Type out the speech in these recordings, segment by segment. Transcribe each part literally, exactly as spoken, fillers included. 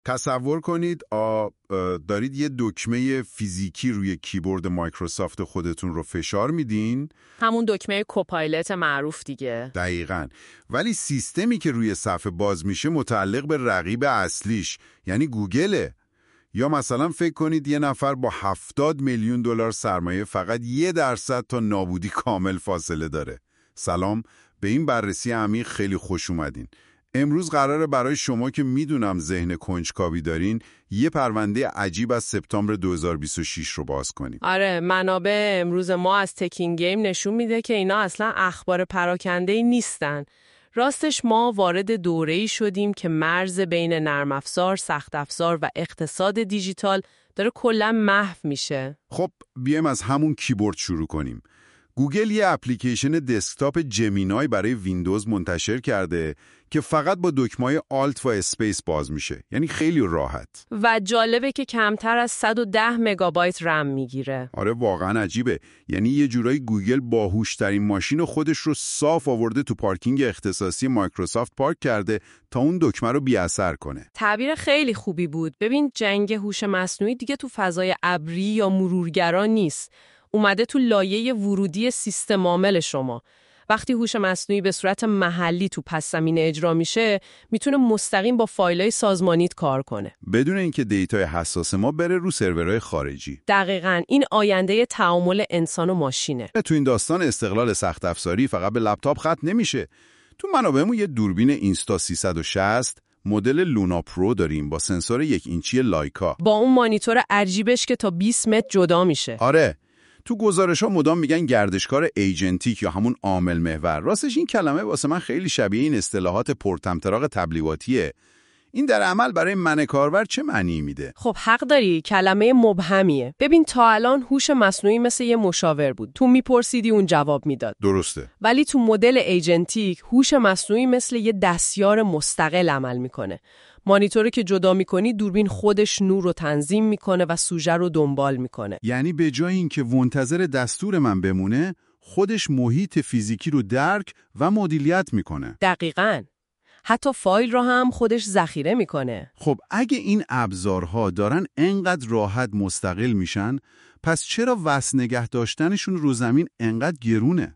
تصور کنید آ دارید یه دکمه فیزیکی روی کیبورد مایکروسافت خودتون رو فشار میدین. همون دکمه کوپایلت معروف دیگه. دقیقاً. ولی سیستمی که روی صفحه باز میشه متعلق به رقیب اصلیش، یعنی گوگله. یا مثلا فکر کنید یه نفر با هفتاد میلیون دلار سرمایه فقط یه درصد تا نابودی کامل فاصله داره. سلام، به این بررسی عمیق خیلی خوش اومدین. امروز قراره برای شما که میدونم ذهن کنجکاوی دارین یه پرونده عجیب از سپتامبر دو هزار و بیست و شش رو باز کنیم. آره، منابع امروز ما از تکین گیم نشون میده که اینا اصلا اخبار پراکنده‌ای نیستن. راستش ما وارد دوره‌ای شدیم که مرز بین نرم افزار، سخت افزار و اقتصاد دیجیتال داره کلاً محو میشه. خب بیایم از همون کیبورد شروع کنیم. گوگل یه اپلیکیشن دسکتاپ جمینای برای ویندوز منتشر کرده که فقط با دکمه‌های آلت و اسپیس باز میشه. یعنی خیلی راحت. و جالبه که کمتر از صد و ده مگابایت رم میگیره. آره واقعا عجیبه. یعنی یه جورایی گوگل باهوش‌ترین ماشین خودش رو صاف آورده تو پارکینگ اختصاصی مایکروسافت پارک کرده تا اون دکمه رو بی‌اثر کنه. تعبیر خیلی خوبی بود. ببین جنگ هوش مصنوعی دیگه تو فضای ابری یا مرورگرا نیست. اومده تو لایه ورودی سیستم عامل شما. وقتی هوش مصنوعی به صورت محلی تو پس زمینه اجرا میشه، میتونه مستقیم با فایل‌های سازمانیت کار کنه. بدون اینکه دیتای حساس ما بره رو سرورهای خارجی. دقیقاً این آینده تعامل انسان و ماشینه. تو این داستان استقلال سخت افزاری فقط به لپتاپ ختم نمیشه. تو منابعمون یه دوربین اینستا سیصد و شصت مدل لونا پرو داریم با سنسور یک اینچی لایکا. با اون مانیتور عجیبش که تا بیست متر جدا میشه. آره. تو گزارش‌ها مدام میگن گردشکار ایجنتیک یا همون عامل محور. راستش این کلمه واسه من خیلی شبیه این اصطلاحات پرطمطراق تبلیغاتیه. این در عمل برای من کاربر چه معنی میده؟ خب حق داری، کلمه مبهمیه. ببین تا الان هوش مصنوعی مثل یه مشاور بود. تو میپرسیدی اون جواب میداد. درسته. ولی تو مدل ایجنتیک هوش مصنوعی مثل یه دستیار مستقل عمل میکنه. مانیتوری که جدا میکنی دوربین خودش نور رو تنظیم میکنه و سوژه رو دنبال میکنه. یعنی به جای اینکه منتظر دستور من بمونه، خودش محیط فیزیکی رو درک و مدیریت میکنه. دقیقاً. حتی فایل رو هم خودش ذخیره میکنه. خب اگه این ابزارها دارن انقدر راحت مستقل میشن، پس چرا وصل نگه داشتنشون رو زمین انقدر گرونه؟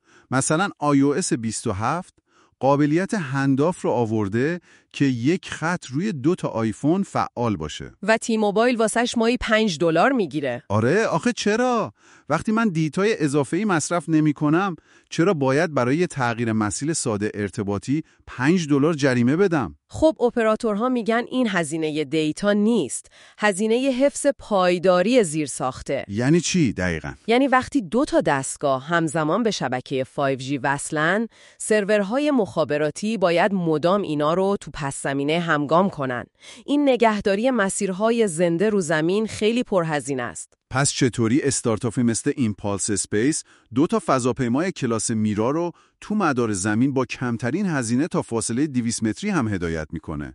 مثلا آی او اس بیست و هفت قابلیت هنداف رو آورده که یک خط روی دو تا آیفون فعال باشه. و تی موبایل واسش مایی پنج دلار میگیره. آره، آخه چرا؟ وقتی من دیتای اضافه‌ای مصرف نمی‌کنم، چرا باید برای تغییر مسیل ساده ارتباطی پنج دلار جریمه بدم؟ خب اپراتورها میگن این هزینه دیتا نیست، هزینه حفظ پایداری زیرساخته. یعنی چی دقیقاً؟ یعنی وقتی دو تا دستگاه همزمان به شبکه فایو جی وصلن، سرورهای مخابراتی باید مدام اینا رو تو پس زمینه همگام کنن. این نگهداری مسیرهای زنده رو زمین خیلی پرهزینه است. پس چطوری استارتاپی مثل ایمپالس اسپیس دو تا فضاپیمای کلاس میرا رو تو مدار زمین با کمترین هزینه تا فاصله دویست متری هم هدایت میکنه؟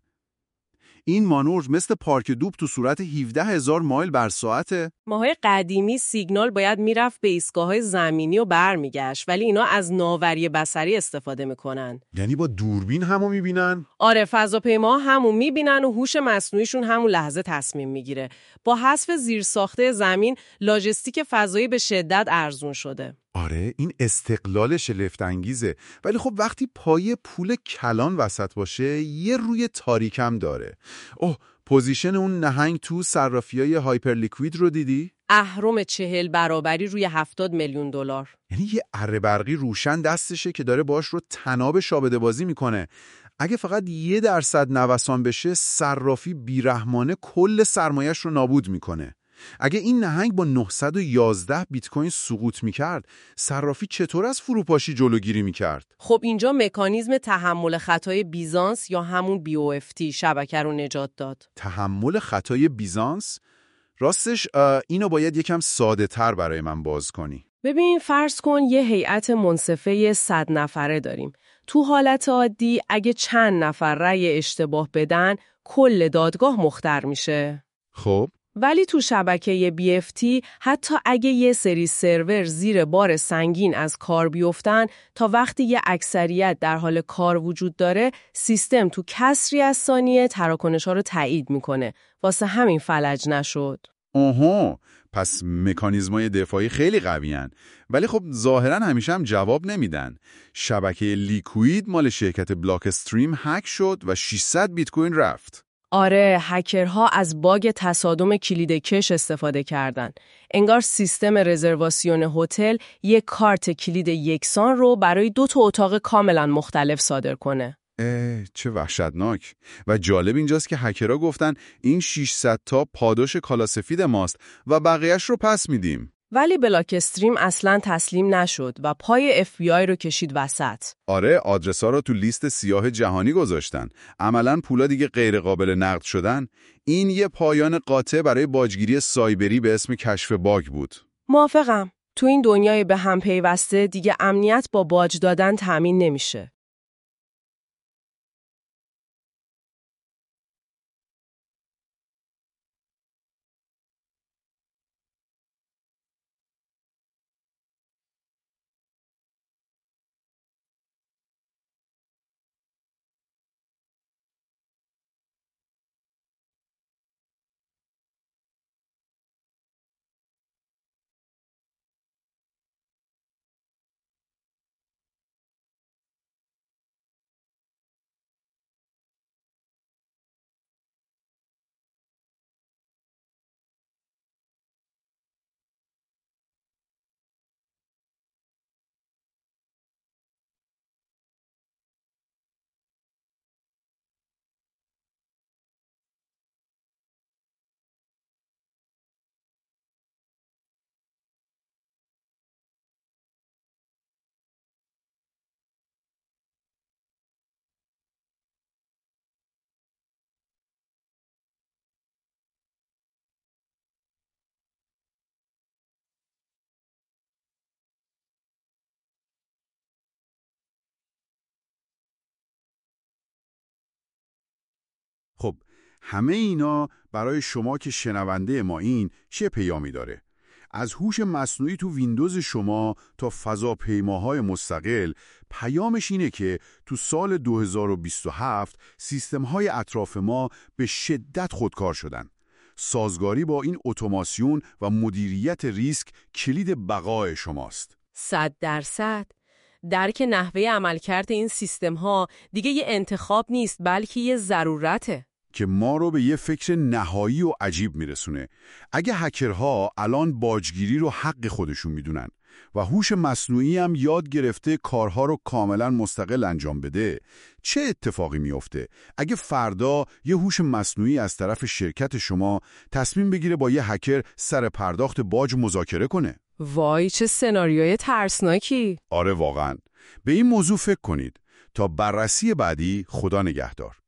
این مانور مثل پارک دوب تو صورت هفده هزار مایل بر ساعته؟ ماهای قدیمی سیگنال باید میرفت به ایستگاه‌های زمینی و برمیگشت، ولی اینا از ناوری بصری استفاده میکنن. یعنی با دوربین همو میبینن؟ آره، فضاپیما همون میبینن و هوش مصنوعیشون همون لحظه تصمیم میگیره. با حذف زیرساخته زمین، لاجستیک فضایی به شدت ارزون شده. آره، این استقلال شگفت انگیزه. ولی خب وقتی پای پول کلان وسط باشه، یه روی تاریکم داره. اوه، پوزیشن اون نهنگ تو صرافیای هایپر لیکوید رو دیدی؟ اهرم چهل برابری روی هفتاد میلیون دلار. یعنی یه اره برقی روشن دستشه که داره باش رو تناب شابده بازی میکنه. اگه فقط یه درصد نوسان بشه، صرافی بیرحمانه کل سرمایش رو نابود میکنه. اگه این نهنگ با نهصد و یازده بیت کوین سقوط میکرد، صرافی چطور از فروپاشی جلوگیری میکرد؟ خب اینجا مکانیزم تحمل خطای بیزانس یا همون بی او اف تی شبکه رو نجات داد. تحمل خطای بیزانس؟ راستش اینو باید یکم ساده تر برای من باز کنی. ببین فرض کن یه هیئت منصفه صد نفره داریم. تو حالت عادی اگه چند نفر رأی اشتباه بدن، کل دادگاه مخطر میشه. خب ولی تو شبکه بی اف تی حتی اگه یه سری سرور زیر بار سنگین از کار بیفتن، تا وقتی یه اکثریت در حال کار وجود داره، سیستم تو کسری از ثانیه تراکنش‌ها رو تایید میکنه. واسه همین فلج نشد. آها، پس مکانیزمای دفاعی خیلی قویان، ولی خب ظاهرا همیشه هم جواب نمیدن. شبکه لیکوید مال شرکت بلاک استریم هک شد و ششصد بیت کوین رفت. آره، هکرها از باگ تصادم کلید کش استفاده کردن. انگار سیستم رزرواسیون هتل یک کارت کلید یکسان رو برای دو تا اتاق کاملا مختلف صادر کنه. اه، چه وحشتناک. و جالب اینجاست که هکرها گفتن این ششصد تا پاداش کالا سفید ماست و بقیهش رو پس میدیم. ولی بلاک استریم اصلاً تسلیم نشد و پای اف بی آی رو کشید وسط. آره، آدرس‌ها رو تو لیست سیاه جهانی گذاشتن. عملاً پولا دیگه غیر قابل نقد شدن. این یه پایان قاطع برای باجگیری سایبری به اسم کشف باگ بود. موافقم. تو این دنیای به هم پیوسته دیگه امنیت با باج دادن تامین نمیشه. خب همه اینا برای شما که شنونده ما این چه پیامی داره؟ از هوش مصنوعی تو ویندوز شما تا فضاپیماهای مستقل، پیامش اینه که تو سال دو هزار و بیست و هفت سیستم‌های اطراف ما به شدت خودکار شدن. سازگاری با این اتوماسیون و مدیریت ریسک کلید بقای شماست. صد درصد. درک نحوه عملکرد این سیستم‌ها دیگه یه انتخاب نیست، بلکه یه ضرورته. که ما رو به یه فکر نهایی و عجیب میرسونه. اگه هکرها الان باجگیری رو حق خودشون میدونن و هوش مصنوعی هم یاد گرفته کارها رو کاملا مستقل انجام بده، چه اتفاقی میفته اگه فردا یه هوش مصنوعی از طرف شرکت شما تصمیم بگیره با یه هکر سر پرداخت باج مذاکره کنه؟ وای، چه سناریوی ترسناکی. آره واقعا. به این موضوع فکر کنید. تا بررسی بعدی، خدا نگهدار.